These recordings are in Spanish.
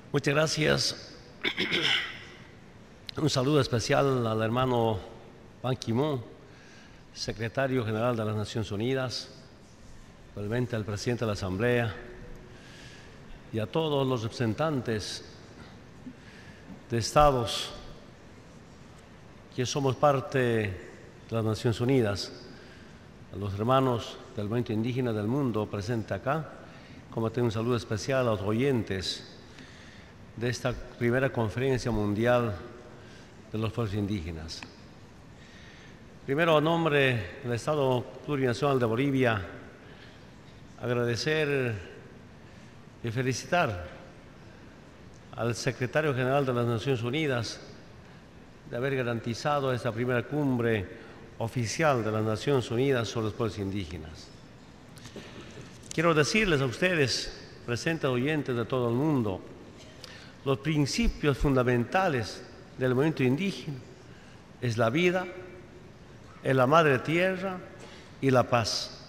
Muchas gracias. Un saludo especial al hermano Ban Ki-moon, secretario general de las Naciones Unidas, igualmente al presidente de la Asamblea y a todos los representantes de estados que somos parte de las Naciones Unidas, a los hermanos del movimiento indígena del mundo presente acá, como tengo un saludo especial a los oyentes de esta primera conferencia mundial de los pueblos indígenas. Primero, a nombre del Estado Plurinacional de Bolivia, agradecer y felicitar al secretario general de las Naciones Unidas de haber garantizado esta primera cumbre oficial de las Naciones Unidas sobre los pueblos indígenas. Quiero decirles a ustedes, presentes oyentes de todo el mundo, los principios fundamentales del movimiento indígena es la vida, es la madre tierra y la paz.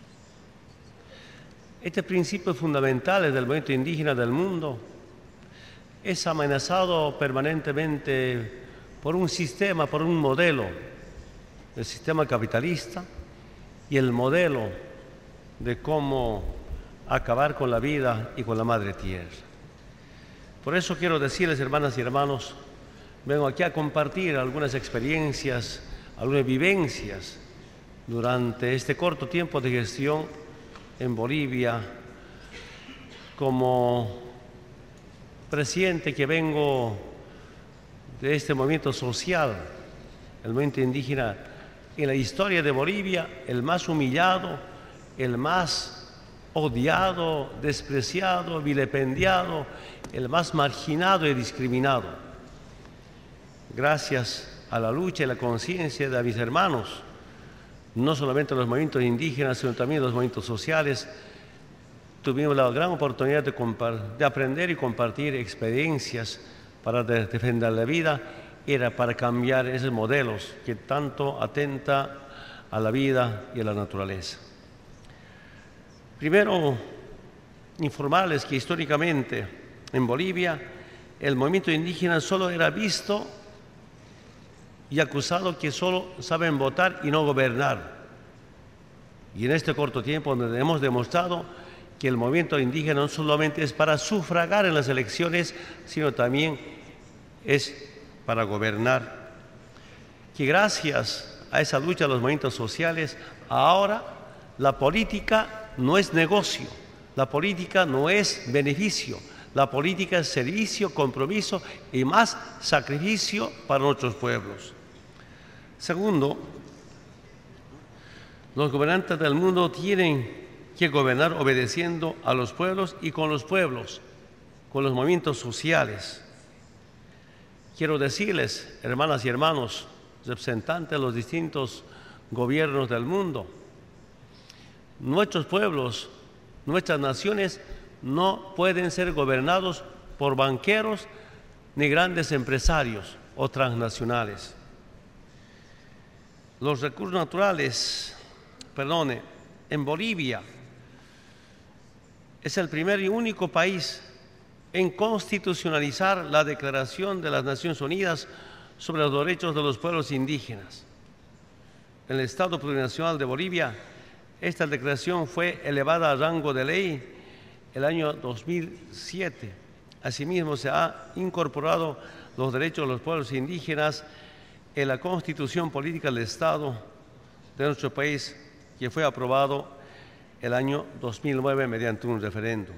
Estos principios fundamentales del movimiento indígena del mundo es amenazado permanentemente por un sistema, por un modelo, el sistema capitalista y el modelo de cómo acabar con la vida y con la madre tierra. Por eso quiero decirles, hermanas y hermanos, vengo aquí a compartir algunas experiencias, algunas vivencias durante este corto tiempo de gestión en Bolivia como presidente que vengo de este movimiento social, el movimiento indígena en la historia de Bolivia, el más humillado, el más odiado, despreciado, vilipendiado, el más marginado y discriminado. Gracias a la lucha y la conciencia de mis hermanos, no solamente los movimientos indígenas, sino también los movimientos sociales, tuvimos la gran oportunidad de aprender y compartir experiencias para defender la vida, era para cambiar esos modelos que tanto atentan a la vida y a la naturaleza. Primero, informarles que históricamente en Bolivia el movimiento indígena solo era visto y acusado que solo saben votar y no gobernar. Y en este corto tiempo donde hemos demostrado que el movimiento indígena no solamente es para sufragar en las elecciones, sino también es para gobernar. Que gracias a esa lucha de los movimientos sociales, ahora la política no es negocio, la política no es beneficio, la política es servicio, compromiso y más sacrificio para nuestros pueblos. Segundo, los gobernantes del mundo tienen que gobernar obedeciendo a los pueblos y con los pueblos, con los movimientos sociales. Quiero decirles, hermanas y hermanos, representantes de los distintos gobiernos del mundo, nuestros pueblos, nuestras naciones no pueden ser gobernados por banqueros ni grandes empresarios o transnacionales. Los recursos naturales, en Bolivia es el primer y único país en constitucionalizar la Declaración de las Naciones Unidas sobre los derechos de los pueblos indígenas. En el Estado Plurinacional de Bolivia, esta declaración fue elevada a rango de ley el año 2007. Asimismo, se ha incorporado los derechos de los pueblos indígenas en la Constitución Política del Estado de nuestro país, que fue aprobado el año 2009 mediante un referéndum.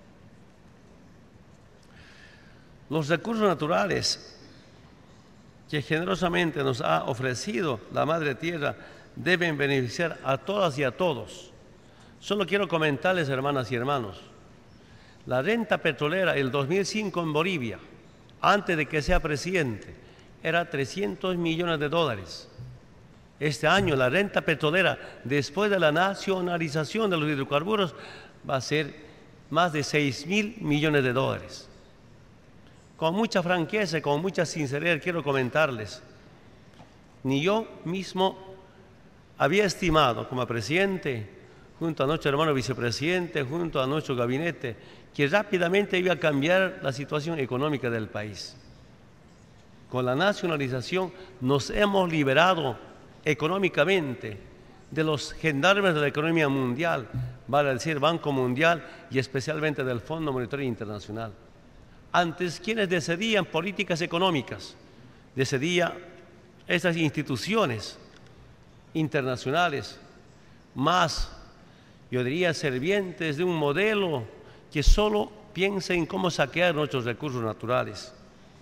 Los recursos naturales que generosamente nos ha ofrecido la Madre Tierra deben beneficiar a todas y a todos. Solo quiero comentarles, hermanas y hermanos, la renta petrolera el 2005 en Bolivia, antes de que sea presidente, era 300 millones de dólares. Este año la renta petrolera, después de la nacionalización de los hidrocarburos, va a ser más de 6.000 millones de dólares. Con mucha franqueza y con mucha sinceridad quiero comentarles, ni yo mismo había estimado como presidente, junto a nuestro hermano vicepresidente, junto a nuestro gabinete, que rápidamente iba a cambiar la situación económica del país. Con la nacionalización nos hemos liberado económicamente de los gendarmes de la economía mundial, vale decir Banco Mundial y especialmente del Fondo Monetario Internacional. Antes, quienes decidían políticas económicas, decidían estas instituciones internacionales, más, yo diría, servientes de un modelo que solo piensa en cómo saquear nuestros recursos naturales.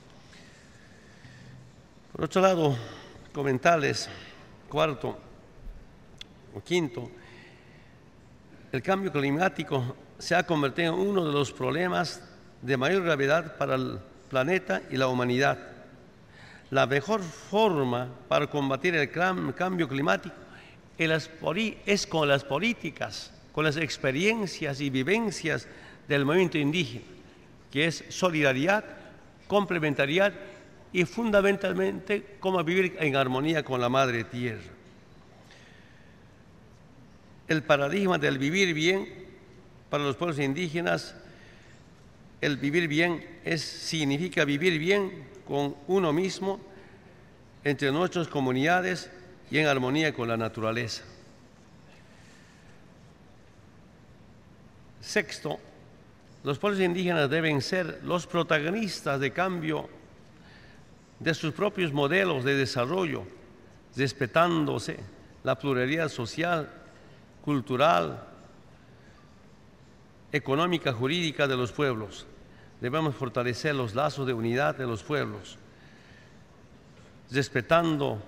Por otro lado, comentarles, cuarto o quinto, el cambio climático se ha convertido en uno de los problemas de mayor gravedad para el planeta y la humanidad. La mejor forma para combatir el cambio climático es con las políticas, con las experiencias y vivencias del movimiento indígena, que es solidaridad, complementariedad y fundamentalmente cómo vivir en armonía con la madre tierra. El paradigma del vivir bien para los pueblos indígenas, el vivir bien significa vivir bien con uno mismo, entre nuestras comunidades y en armonía con la naturaleza. Sexto, los pueblos indígenas deben ser los protagonistas de cambio de sus propios modelos de desarrollo, respetándose la pluralidad social, cultural, económica, jurídica de los pueblos. Debemos fortalecer los lazos de unidad de los pueblos, respetando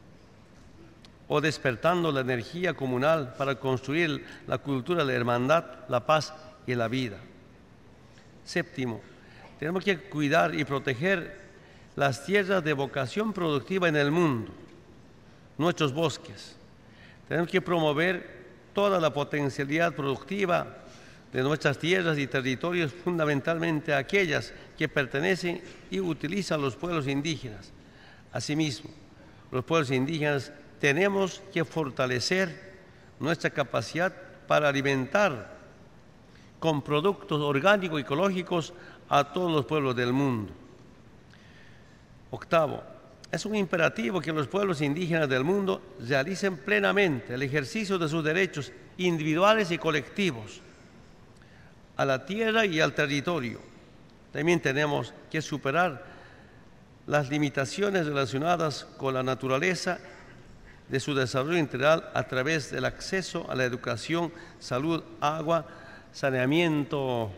o despertando la energía comunal para construir la cultura de la hermandad, la paz y la vida. Séptimo, tenemos que cuidar y proteger las tierras de vocación productiva en el mundo, nuestros bosques. Tenemos que promover toda la potencialidad productiva de nuestras tierras y territorios, fundamentalmente aquellas que pertenecen y utilizan los pueblos indígenas. Asimismo, los pueblos indígenas tenemos que fortalecer nuestra capacidad para alimentar con productos orgánicos y ecológicos a todos los pueblos del mundo. Octavo, es un imperativo que los pueblos indígenas del mundo realicen plenamente el ejercicio de sus derechos individuales y colectivos a la tierra y al territorio. También tenemos que superar las limitaciones relacionadas con la naturaleza de su desarrollo integral a través del acceso a la educación, salud, agua, saneamiento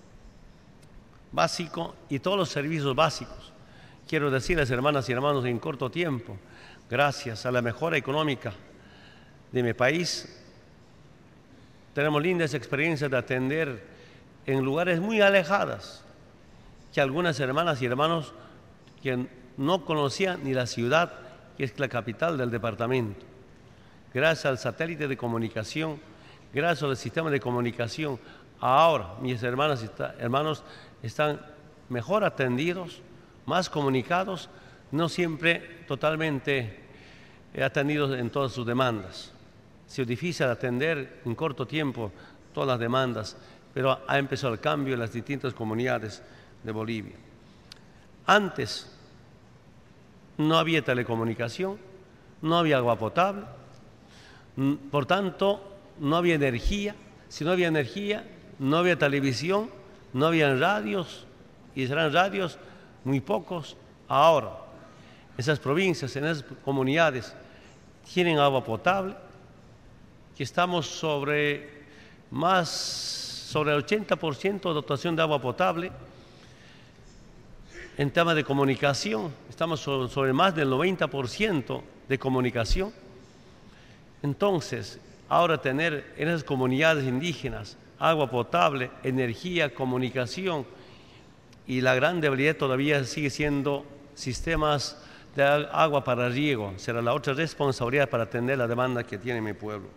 básico y todos los servicios básicos. Quiero decirles, hermanas y hermanos, en corto tiempo, gracias a la mejora económica de mi país, tenemos lindas experiencias de atender en lugares muy alejados, que algunas hermanas y hermanos que no conocían ni la ciudad, que es la capital del departamento. Gracias al satélite de comunicación, gracias al sistema de comunicación, ahora mis hermanas y hermanos están mejor atendidos, más comunicados, no siempre totalmente atendidos en todas sus demandas. Es difícil atender en corto tiempo todas las demandas, pero ha empezado el cambio en las distintas comunidades de Bolivia. Antes no había telecomunicación, no había agua potable, por tanto no había energía. Si no había energía, no había televisión, no había radios, y serán radios muy pocos. Ahora, esas provincias, en esas comunidades, tienen agua potable, que estamos sobre el 80% de dotación de agua potable. En temas de comunicación, estamos sobre más del 90% de comunicación. Entonces, ahora tener en esas comunidades indígenas agua potable, energía, comunicación, y la gran debilidad todavía sigue siendo sistemas de agua para riego. Será la otra responsabilidad para atender la demanda que tiene mi pueblo.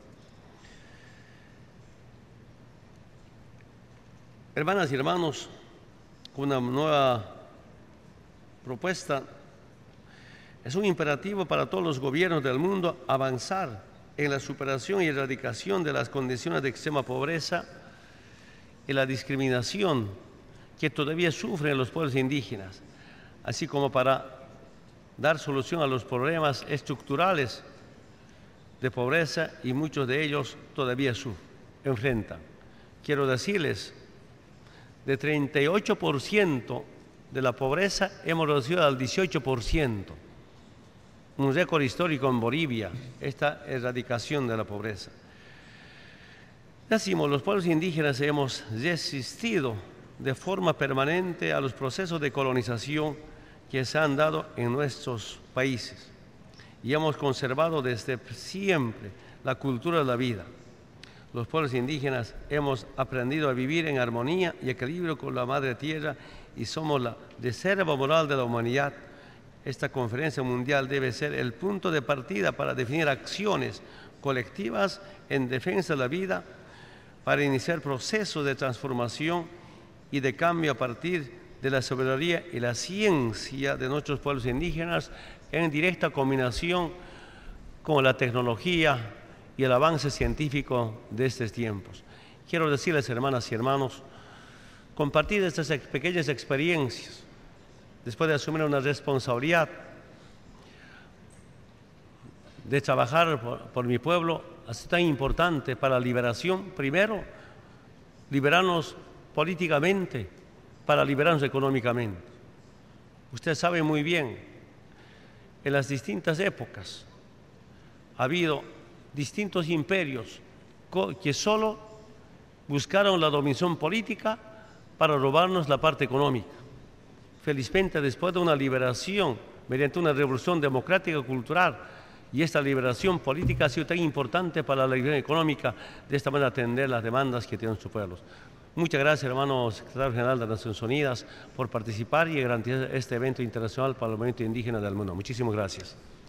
Hermanas y hermanos, una nueva propuesta. Es un imperativo para todos los gobiernos del mundo avanzar en la superación y erradicación de las condiciones de extrema pobreza y la discriminación que todavía sufren los pueblos indígenas, así como para dar solución a los problemas estructurales de pobreza y muchos de ellos todavía enfrentan. Quiero decirles, de 38% de la pobreza hemos reducido al 18%, un récord histórico en Bolivia, esta erradicación de la pobreza. Decimos, los pueblos indígenas hemos resistido de forma permanente a los procesos de colonización que se han dado en nuestros países y hemos conservado desde siempre la cultura de la vida. Los pueblos indígenas hemos aprendido a vivir en armonía y equilibrio con la madre tierra y somos la reserva moral de la humanidad. Esta conferencia mundial debe ser el punto de partida para definir acciones colectivas en defensa de la vida, para iniciar procesos de transformación y de cambio a partir de la sabiduría y la ciencia de nuestros pueblos indígenas en directa combinación con la tecnología y el avance científico de estos tiempos. Quiero decirles, hermanas y hermanos, compartir estas pequeñas experiencias después de asumir una responsabilidad de trabajar por mi pueblo, es tan importante para la liberación. Primero, liberarnos políticamente, para liberarnos económicamente. Usted sabe muy bien, en las distintas épocas ha habido distintos imperios que solo buscaron la dominación política para robarnos la parte económica. Felizmente, después de una liberación mediante una revolución democrática y cultural, y esta liberación política ha sido tan importante para la liberación económica, de esta manera atender las demandas que tienen sus pueblos. Muchas gracias, hermano secretario general de las Naciones Unidas, por participar y garantizar este evento internacional para el movimiento indígena del mundo. Muchísimas gracias.